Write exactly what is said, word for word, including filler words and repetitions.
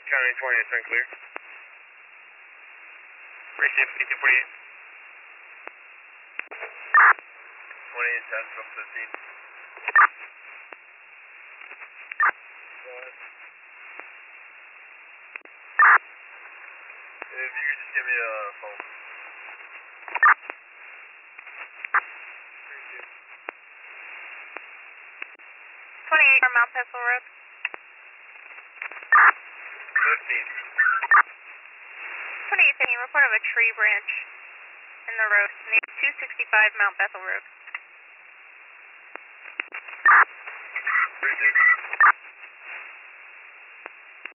County twenty, it's unclear. Receive eighteen forty-eight. twenty-eight, test from fifteen. If you could just give me a phone. twenty-eight from Mount Pencil Road. fifteen. twenty-eight taking a report of a tree branch in the road. Name two sixty-five Mount Bethel Road. Appreciate it.